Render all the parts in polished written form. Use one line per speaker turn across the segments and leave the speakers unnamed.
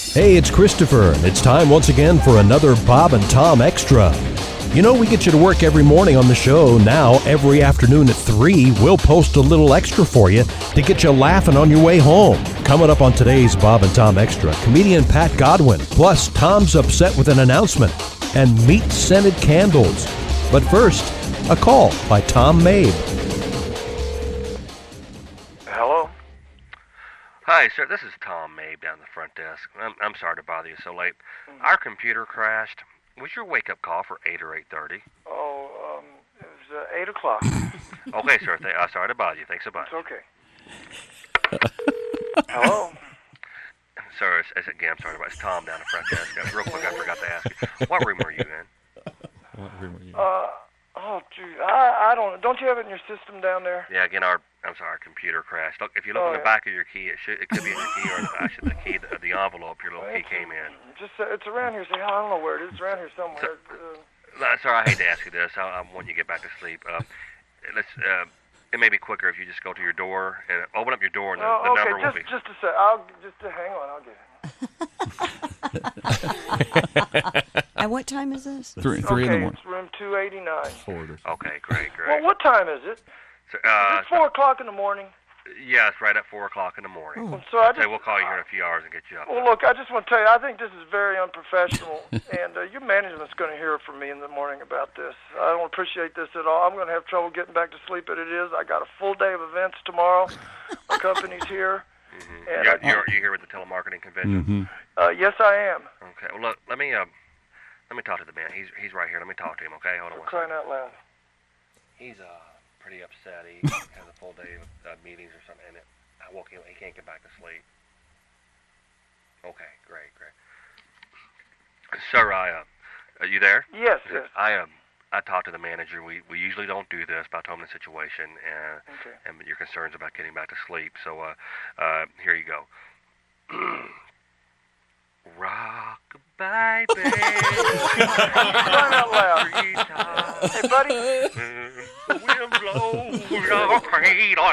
Hey, it's Christopher, and it's time once again for another Bob and Tom Extra. You know, we get you to work every morning on the show. Now, every afternoon at 3, we'll post a little extra for you to get you laughing on your way home. Coming up on today's Bob and Tom Extra, comedian Pat Godwin, plus Tom's upset with an announcement, and meat-scented candles. But first, a call by Tom Mabe.
Hello?
Hi, sir. This is Tom Mabe down the front desk. I'm sorry to bother you so late. Our computer crashed. Was your wake-up call for 8 or 8:30?
Oh, it was 8 o'clock.
Okay, sir. Sorry to bother you. Thanks a bunch.
It's okay. Hello?
Sir, again, I'm sorry about it. It's Tom down the front desk. Real quick, I forgot to ask you. What room were you in?
Oh, gee, I don't know. Don't you have it in your system down there?
Yeah, again, our computer crashed. Look, if you look in the back of your key, it could be in your key, or actually the key, the envelope your little key came in.
Just it's around here. I don't know where it is. It's around here somewhere.
Sir, I hate to ask you this. When you get back to sleep, it may be quicker if you just go to your door and open up your door, and the number will be.
Just a sec. I'll hang on. I'll get it.
At what time is this?
3 in the morning.
It's room 289.
Okay, great.
Well, what time is it? It's 4 o'clock in the morning.
Yeah, it's right at 4 o'clock in the morning.
Oh. So
we'll call you here in a few hours and get you up.
Well, look, I just want to tell you, I think this is very unprofessional, and your management's going to hear from me in the morning about this. I don't appreciate this at all. I'm going to have trouble getting back to sleep as it is. I got a full day of events tomorrow. My company's here.
Mm-hmm. You're here with the telemarketing convention?
Mm-hmm.
Yes, I am.
Okay. Well, look, let me talk to the man. He's right here. Let me talk to him. Okay, hold on.
Crying out loud.
He's pretty upset. He has a full day of meetings or something, and I woke him. He can't get back to sleep. Okay, great. Sir, are you there?
Yes.
I talked to the manager. We usually don't do this, but I told him the situation and your concerns about getting back to sleep. So here you go. Rock-a-bye, baby.
Crying out loud. Hey, buddy.
The wind blows your cradle.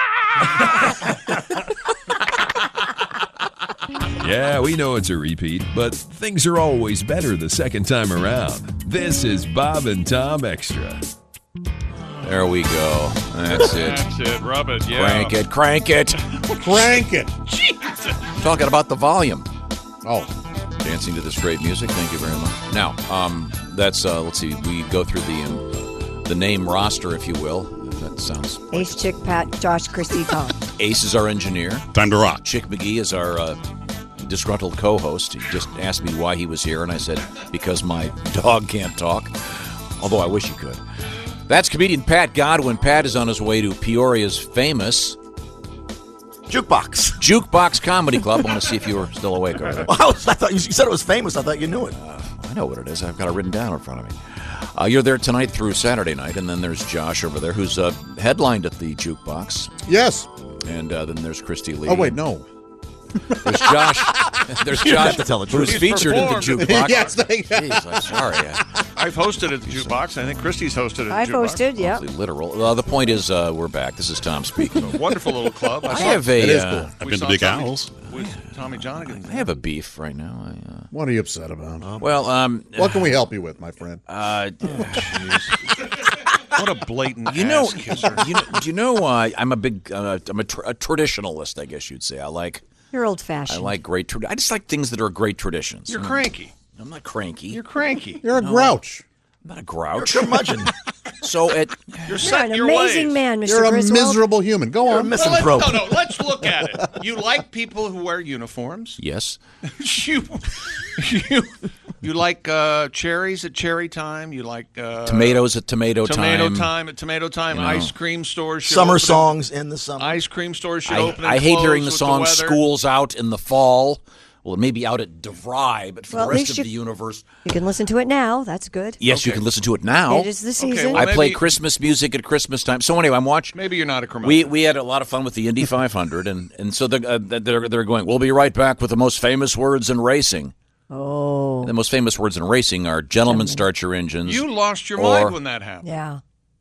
Yeah, we know it's a repeat, but things are always better the second time around. This is Bob and Tom Extra.
There we go. That's it.
That's it. Rub it, yeah.
Crank it. Crank it.
Jesus.
Talking about the volume.
Oh.
Dancing to this great music. Thank you very much. Now, that's, let's see, we go through the name roster, if you will. That sounds...
Ace, Chick, Pat, Josh, Christy, Tom.
Ace is our engineer.
Time to rock.
Chick McGee is our disgruntled co-host. He just asked me why he was here, and I said, because my dog can't talk. Although I wish he could. That's comedian Pat Godwin. Pat is on his way to Peoria's famous... Jukebox Comedy Club. I want to see if you were still awake over there.
Well, I thought you said it was famous. I thought you knew it.
I know what it is. I've got it written down in front of me. You're there tonight through Saturday night, and then there's Josh over there, who's headlined at the Jukebox.
Yes.
And then there's Christy Lee.
Oh, wait, no.
There's Josh. There's Josh,
to tell the truth.
who's featured at the Jukebox.
Yes,
Jeez, I'm sorry.
I've hosted at the Jukebox. I think Christy's hosted at the
I've
Jukebox.
hosted, yeah.
Literal. The point is, we're back. This is Tom speaking.
Wonderful little club.
I have a.
It is cool.
I've been to Big Owls.
With Tommy Johnigan.
I have a beef right now.
What are you upset about?
Well,
what can we help you with, my friend?
What a blatant ass kisser.
You know, I'm a big, I'm a traditionalist, I guess you'd say.
You're old-fashioned.
I like great. I just like things that are great traditions.
You're cranky.
I'm not cranky.
You're cranky.
You're a grouch.
I'm not a grouch.
You're curmudgeon.
So
you're set
an
your
amazing
ways.
man, Mr.
You're a
Griswold.
miserable human. Go on.
Misanthrope.
No, let's look at it. You like people who wear uniforms.
Yes.
You like cherries at cherry time. You like
tomatoes at tomato time.
At tomato time. You know. Ice cream stores.
Summer songs in the summer.
Ice cream stores should open.
I hate hearing the song "School's Out" in the fall. Well, it may be out at DeVry, but for the rest of the universe...
You can listen to it now. That's good.
Yes, you can listen to it now.
It is the season.
I play Christmas music at Christmas time. So anyway, I'm watching...
Maybe you're not a curmudgeon.
We had a lot of fun with the Indy 500, and so they're going, we'll be right back with the most famous words in racing.
Oh.
The most famous words in racing are, gentlemen, start your engines.
You lost your mind when that happened.
Yeah.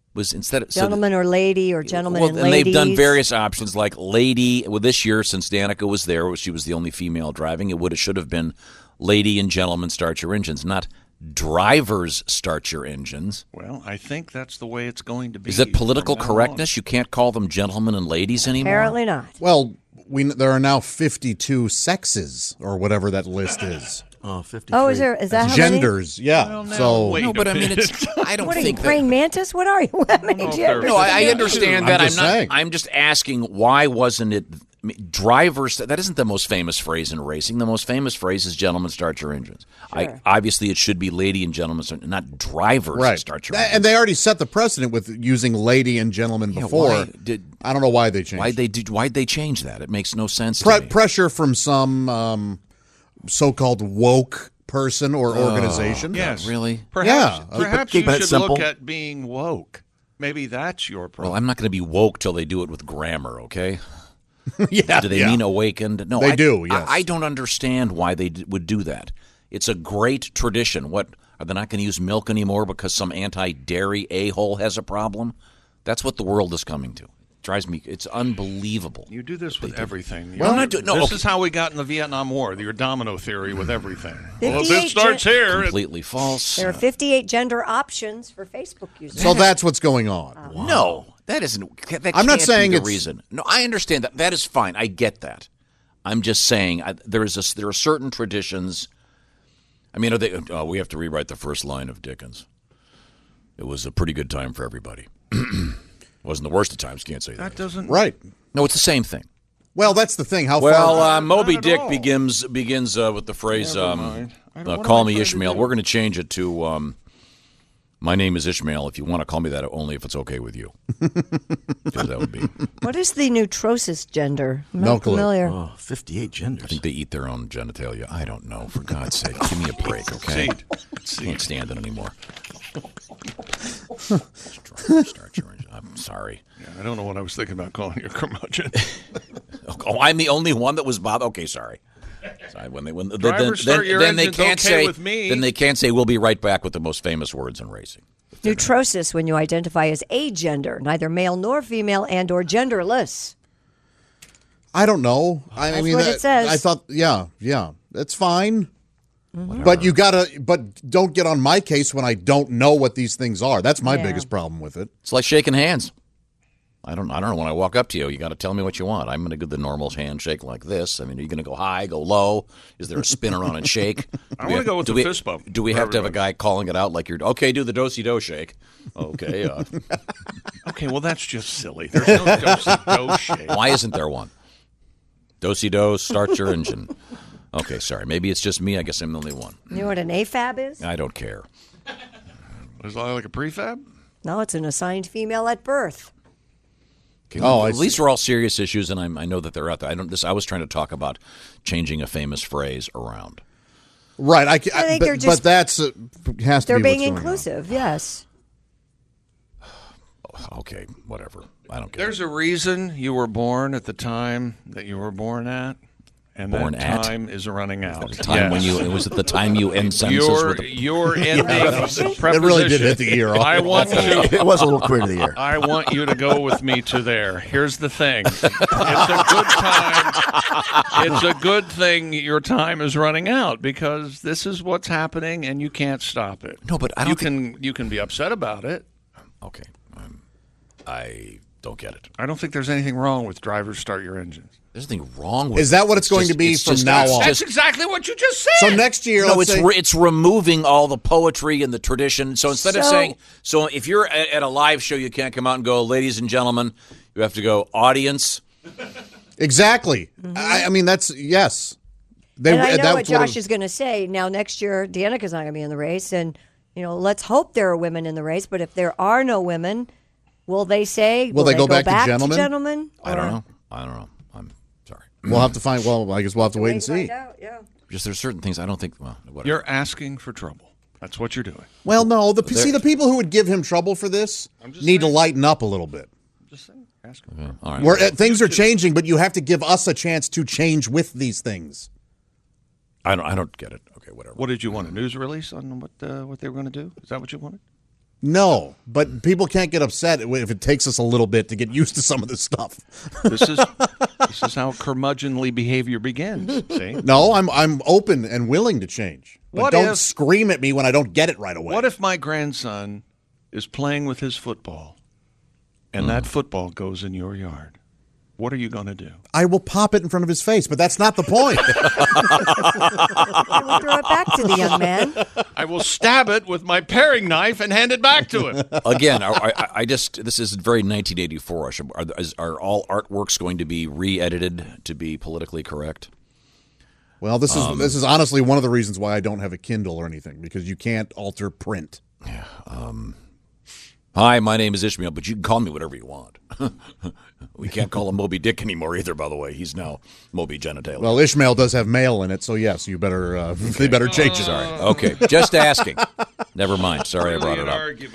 was instead of
Gentleman or lady or gentleman and
and
ladies.
they've done various options like lady. Well, this year, since Danica was there, she was the only female driving. It should have been lady and gentlemen start your engines, not drivers start your engines.
Well, I think that's the way it's going to be.
Is it political
from now
correctness? You can't call them gentlemen and ladies anymore?
Apparently not.
Well, there are now 52 sexes or whatever that list is.
Oh, 53.
Oh, is that how
genders? Yeah.
Well, now,
so
wait
No,
a
but I mean,
minute.
I don't
What are you,
think
praying mantis? What are you? How many genders?
No, I understand that.
I'm just saying.
I'm just asking why wasn't it drivers? That isn't the most famous phrase in racing. The most famous phrase is "gentlemen, start your engines."
Sure.
Obviously, it should be "lady and gentlemen," not drivers
right.
start your engines.
And they already set the precedent with using lady and gentleman before. I don't know why they changed.
Why'd they change that? It makes no sense to me.
Pressure from some so-called woke person or organization.
Yes.
Really?
Perhaps,
Yeah.
perhaps
Keeping
you
it
should
simple.
look at being woke. Maybe that's your problem.
Well, I'm not going to be woke till they do it with grammar. Okay.
Yeah.
Do they mean awakened? No,
They do, yes.
I don't understand why they would do that. It's a great tradition. What, are they not going to use milk anymore because some anti-dairy a-hole has a problem? That's what the world is coming to. It drives me. It's unbelievable.
You do this with everything.
Well, I'm not
this
okay.
is how we got in the Vietnam War, your domino theory with everything.
58
Well, if it starts here,
Completely false.
There are 58 gender options for Facebook users.
So that's what's going on.
No, that isn't. That
I'm not
can't
saying
be the
it's-
reason. No, I understand that. That is fine. I get that. I'm just saying there are certain traditions. I mean, we have to rewrite the first line of Dickens. It was a pretty good time for everybody. Wasn't the worst of times. Can't say that.
that doesn't.
Right.
No, it's the same thing.
Well, that's the thing. How far?
Well, Moby
at
Dick
all.
begins with the phrase
Never mind. What am
"Call
I
me
trying to
Ishmael."
do?
We're going to change it to "My name is Ishmael. If you want to call me that, only if it's okay with you." 'Cause that would be.
What is the neutrosis gender? I'm
No
not
clue.
familiar.
Oh, 58 genders.
I think they eat their own genitalia. I don't know. For God's sake, give me a break, okay? Can't stand it anymore. Start your engine. I'm sorry.
Yeah, I don't know what I was thinking about calling you a curmudgeon.
Oh, I'm the only one that was bothered. Okay, sorry.
Drivers start your
then they
engines
can't
okay
say.
with me.
Then they can't say we'll be right back with the most famous words in racing.
Neutrosis when you identify as agender, neither male nor female and or genderless.
I don't know. I mean,
what it says.
I thought, yeah, that's fine. But you but don't get on my case when I don't know what these things are. That's my
Yeah.
biggest problem with it.
It's like shaking hands. I don't know. When I walk up to you, you got to tell me what you want. I'm going to do the normal handshake like this. I mean, are you going to go high, go low? Is there a spin around and shake?
I want to go with the fist bump.
Do we
for
have to have a
everybody.
guy calling it out like you're okay? Do the do-si-do shake. Okay.
Okay, well, that's just silly. There's no do-si-do shake.
Why isn't there one? Do-si-do, start your engine. Okay, sorry. Maybe it's just me. I guess I'm the only one.
You know what an AFAB is?
I don't care.
Is that like a prefab?
No, it's an assigned female at birth.
Okay,
Oh, I
these
see.
are all serious issues, and I know that they're out there. I was trying to talk about changing a famous phrase around.
Right.
I think they're just-
but that's has to
They're
be
being
what's going on.
inclusive, yes.
Okay, whatever. I don't care.
There's a reason you were born at the time that you were born at, and
Born
that
at?
time is running out.
the time when it was at the time you end sentences with the,
Your ending preposition.
It really did hit the ear.
I want to.
It was a little quick to the ear.
I want you to go with me to there. Here's the thing. It's a good time. It's a good thing your time is running out because this is what's happening and you can't stop it.
No, but I don't
you can be upset about it.
Okay, I don't get it.
I don't think there's anything wrong with drivers start your engines.
There's nothing wrong with
Is that what
it.
it's going to be
it's
from
just-
now
it's
on?
That's
just-
exactly what you just said.
So next year,
No,
let's say,
it's removing all the poetry and the tradition. So instead of
So-
saying, so if you're at a live show, you can't come out and go, ladies and gentlemen. You have to go, audience.
exactly. I mean, that's yes. They,
And I know
that
what Josh is going to say. Now, next year, Danica's not going to be in the race. And, let's hope there are women in the race. But if there are no women, will they say,
Will they go back to gentlemen?
gentlemen?
I don't know. I'm sorry.
We'll have to find. Well, I guess we'll have to wait and see.
Find out, yeah.
Just there's certain things I don't think. Well, whatever.
You're asking for trouble. That's what you're doing.
Well, no. The people who would give him trouble for this
just
need to
saying.
lighten up a little bit.
Just saying. Asking.
Okay, all right.
Where things are changing, but you have to give us a chance to change with these things.
I don't get it. Okay, whatever.
What did you want? A news release on what they were going to do? Is that what you wanted?
No, but people can't get upset if it takes us a little bit to get used to some of this stuff.
This is how curmudgeonly behavior begins. See?
No, I'm open and willing to change. But don't scream at me when I don't get it right away.
What if my grandson is playing with his football and that football goes in your yard? What are you going to do?
I will pop it in front of his face, but that's not the point.
I will throw it back to the young man.
I will stab it with my paring knife and hand it back to him.
Again, this is very 1984. Are all artworks going to be re-edited to be politically correct?
Well, this is honestly one of the reasons why I don't have a Kindle or anything, because you can't alter print.
Yeah. Hi, my name is Ishmael, but you can call me whatever you want. We can't call him Moby Dick anymore either, by the way. He's now Moby Genitalia.
Well, Ishmael does have male in it, so yes, you better they better change it.
Sorry. Okay, just asking. Never mind. Sorry I brought it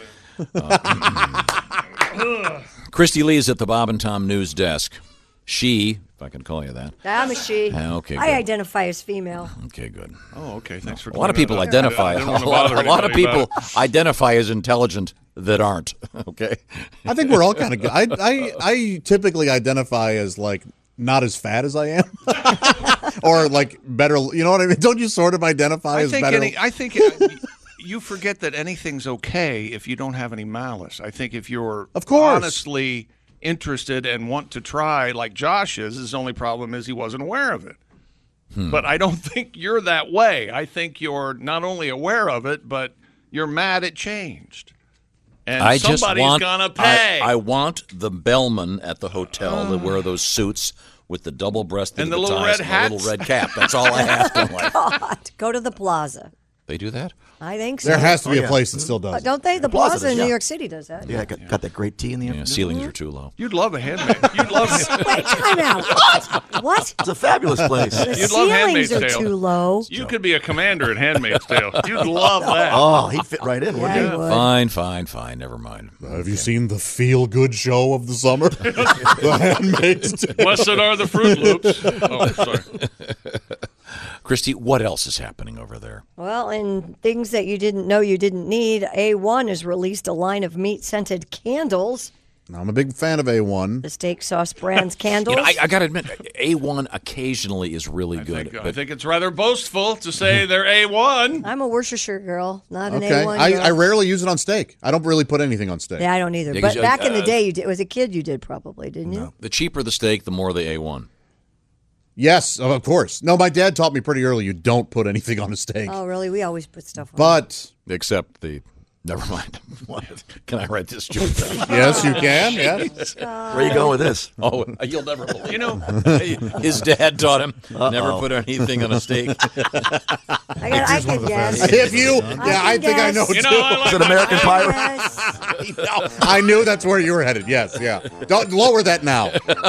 up. Christy Lee is at the Bob and Tom News desk. She, if I can call you that.
I'm a she.
Okay,
I
good.
identify as female.
Okay, good.
Oh, okay. Thanks for
a lot of people identify. A lot of people identify as intelligent that aren't. Okay.
I think we're all kind of good. I typically identify as like not as fat as I am, or like better. You know what I mean? Don't you sort of identify as better?
I think you forget that anything's okay if you don't have any malice. I think if you're honestly interested and want to try, like Josh is, his only problem is he wasn't aware of it. But I don't think you're that way. I think you're not only aware of it, but you're mad it changed. And somebody's gonna pay.
I want the bellman at the hotel that wear those suits with the double-breasted
and the little red
hat, the little red cap. That's all I ask in life.
God, go to the Plaza.
They do that?
I think so.
There has to be a place that still does.
Don't they? The Plaza in New York City does that.
Yeah, got that great tea in the afternoon.
Ceilings are too low.
You'd love a Handmaid. You'd love it.
Wait, time out. What?
It's a fabulous place.
The
You'd love
ceilings
Handmaid's
are
Tale.
too low.
You could be a commander at Handmaid's Tale. You'd love that.
Oh, he'd fit right in, wouldn't he?
I would.
Fine. Never mind.
Have you seen the feel-good show of the summer? The Handmaid's Tale.
Blessed are the Fruit Loops. Oh, sorry.
Christy, what else is happening over there?
Well, in things that you didn't know you didn't need, A1 has released a line of meat-scented candles.
I'm a big fan of A1.
The steak sauce brand's candles.
I got to admit, A1 occasionally is really good.
I think it's rather boastful to say they're A1.
I'm a Worcestershire girl, not an
Okay,
A1 girl.
I rarely use it on steak. I don't really put anything on steak.
Yeah, I don't either.
Yeah,
But
'cause,
back in the day, you did. As a kid, you did probably, didn't you?
The cheaper the steak, the more the A1.
Yes, of course. No, my dad taught me pretty early you don't put anything on a steak.
Oh, really? We always put stuff on.
But
Except the... Never mind. Can I write this joke down?
yes, you can. Yes.
Where are you going with this?
Oh, you'll never believe. You know, his dad taught him never put anything on a steak.
I can guess.
If you, I think I know too.
Is it American Pie?
I knew that's where you were headed. Yes, yeah. Don't lower that now.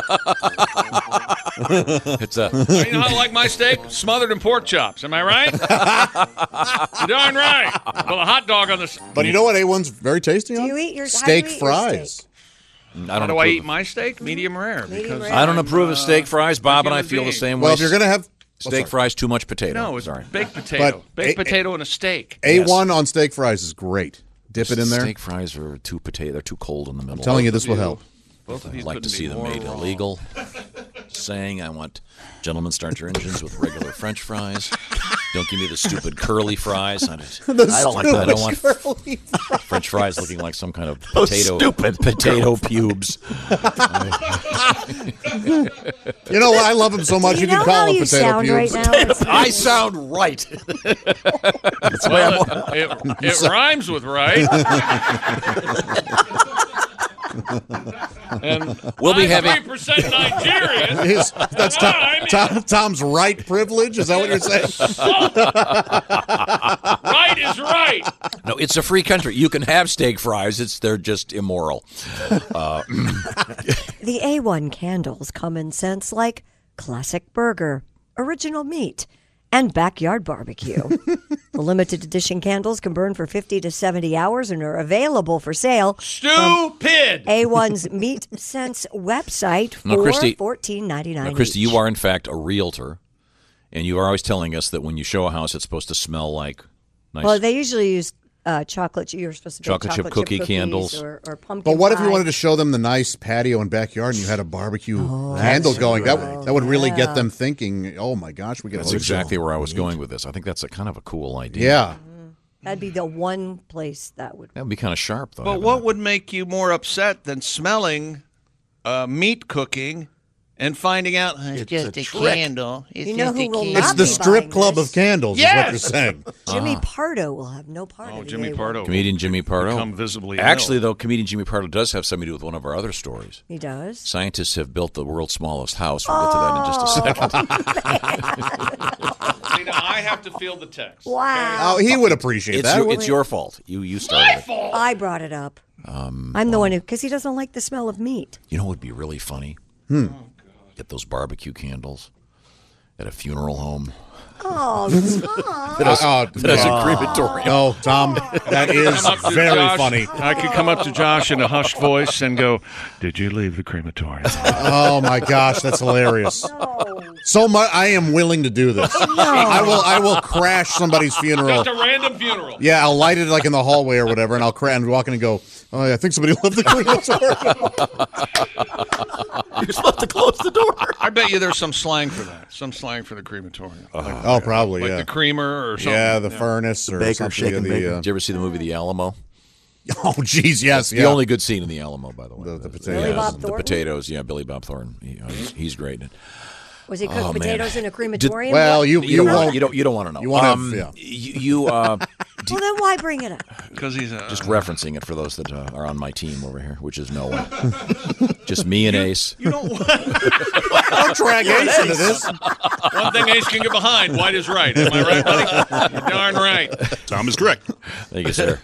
It's a.
You know how I like my steak? Smothered in pork chops. Am I right? You're darn right. Well, a hot dog on the.
But you know what A1's very tasty on?
Do you eat your
steak
how do you eat
fries?
Your steak?
How do I eat my steak? Medium rare. Because
rare.
I don't approve of steak fries, Bob, and I
human
feel the
being.
same way.
Well, if you're going to have
steak fries, too much potato.
No, it's
Sorry.
baked potato.
But
Baked potato and a steak.
A1 on steak fries is great. Dip it in there.
Steak fries are too potato. They're too cold in the middle.
I'm telling you, this will help.
Both of you
I'd like to
couldn't
see
be
them
more
made
wrong.
illegal. Saying I want gentlemen start your engines with regular French fries. Don't give me the stupid curly fries. I don't like that. I don't want French fries looking like some kind of potato pubes.
You know what? I love them so much you can call them potato pubes.
Right now?
I sound right.
Well, it rhymes with right. And
We'll be
I'm
having
3% Nigerian.
That's Tom's right privilege. Is that what you're saying?
Right is right.
No, it's a free country. You can have steak fries. They're just immoral.
The A1 candles come in scents like classic burger, original meat, and backyard barbecue. The limited edition candles can burn for 50 to 70 hours and are available for sale.
Stupid.
A1's Meat Sense website for $14.99.
Now, Christy, you are in fact a realtor, and you are always telling us that when you show a house, it's supposed to smell like nice.
Well, they usually use chocolate. You're supposed to bake
Chocolate chip cookie
cookies
candles.
or pumpkin.
But what if you
pie.
wanted to show them the nice patio and backyard, and you had a barbecue candle going? That would really get them thinking. Oh my gosh, we got.
That's exactly where I was going with this. I think that's a kind of a cool idea.
Yeah.
That'd be the one place that would.
That would be kind of sharp, though.
But what would make you more upset than smelling meat cooking and finding out it's just a candle? It's
You know
just
who
a
will
candle.
It's
not
the
be
strip
buying
club
this.
of candles.
Yes!
Is what you're saying.
Jimmy Pardo will have no part of it.
Jimmy
They
Pardo.
won't.
Comedian Jimmy Pardo.
Become visibly
Actually,
ill.
though, comedian Jimmy Pardo does have something to do with one of our other stories.
He does.
Scientists have built the world's smallest house. We'll get to that in just a second.
See, now I have to feel the text.
Wow.
Oh, he would appreciate that.
It's your fault. You started it.
I brought it up. I'm the one who, because he doesn't like the smell of meat.
You know what would be really funny? Get those barbecue candles at a funeral home.
Oh, Tom.
That has a crematorium.
No, Tom, that is
Come up to
very
Josh.
funny.
I could come up to Josh in a hushed voice and go, "Did you leave the crematorium?"
Oh my gosh, that's hilarious. So much, I am willing to do this. I will crash somebody's funeral.
Just a random funeral.
Yeah, I'll light it like in the hallway or whatever, and I'll and walk in and go, "Oh, yeah, I think somebody left the crematorium."
You're supposed to close the door.
I bet you there's some slang for that. Some slang for the crematorium.
Oh, probably,
Like
yeah.
the creamer or something.
Yeah, the furnace or
Baker,
something.
shaken baker.
Did you ever see the movie The Alamo?
Oh, geez, yes,
The
yeah.
only good scene in The Alamo, by the way.
The
Billy
potatoes.
Bob
the
Thornton?
potatoes. Yeah, Billy Bob Thornton. He's great.
Was he cooking
Oh, man.
potatoes in a crematorium?
Well, you
don't
won't.
you don't want to know.
You want to, yeah.
Well, then why bring it up?
Because he's a...
Just referencing it for those that are on my team over here, which is no one. Just me and Ace.
You don't want...
Don't drag Ace into this.
One thing Ace can get behind, white is right. Am I right, buddy? You're darn right.
Tom is correct.
Thank you, sir.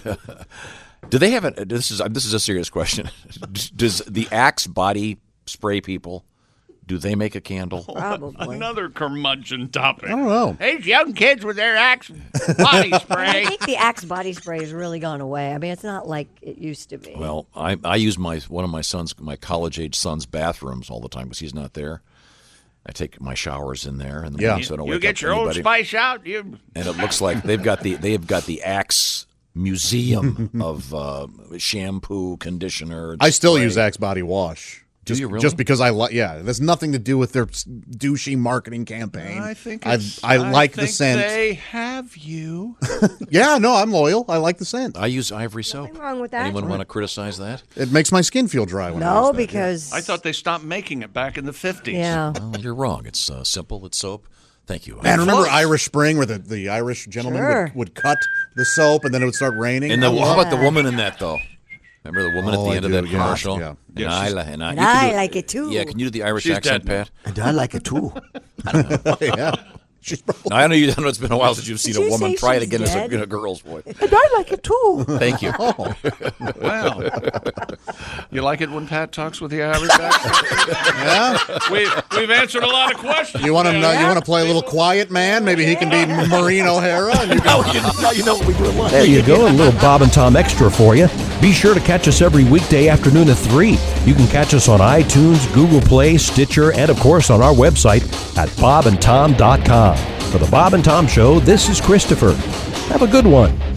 Do they have a? This is a serious question. Does the Axe body spray people? Do they make a candle?
Probably.
Another curmudgeon topic.
I don't know.
These young kids with their Axe body
I
spray.
think the Axe body spray has really gone away. I mean, it's not like it used to be.
Well, I use one of my college-age son's bathrooms all the time because he's not there. I take my showers in there, and so I don't
You
wake
get
up
your Old
anybody.
Spice out. You...
And it looks like they've got the Axe museum of shampoo, conditioner.
I still
spray.
use Axe body wash.
Do you really?
Just because I like, yeah, there's nothing to do with their douchey marketing campaign.
I think
I like the
think
scent.
They have you.
Yeah, no, I'm loyal. I like the scent.
I use Ivory soap.
Nothing wrong with that.
Anyone want to criticize that?
It makes my skin feel dry when I
No,
use that,
because
I thought they stopped making it back in the 50s.
yeah.
Well, you're wrong. It's simple. It's soap. Thank you.
Man, remember
Close.
Irish Spring, where the Irish gentleman
Sure.
would cut the soap and then it would start raining?
And how about the woman in that though? Remember the woman at
Oh,
the
I
end of
do,
that
yeah.
commercial?
Yeah.
And I like
And I like it too.
Yeah, can you do the Irish
She's
accent,
dead
Pat?
And I like it too.
yeah. She's probably,
I know it's been a while since you've seen
Did
a
you
woman
say
try it
she's
again as
dead?
a girl's voice.
And I like it too.
Thank you.
Wow. You like it when Pat talks with the Irish accent?
yeah.
We've answered a lot of questions.
You want him? You want to play a little quiet man? Maybe he can be Maureen O'Hara. And you can,
Now you know what we do at lunch.
There you go, a little Bob and Tom Extra for you. Be sure to catch us every weekday afternoon at 3. You can catch us on iTunes, Google Play, Stitcher, and of course on our website at bobandtom.com. For the Bob and Tom Show, this is Christopher. Have a good one.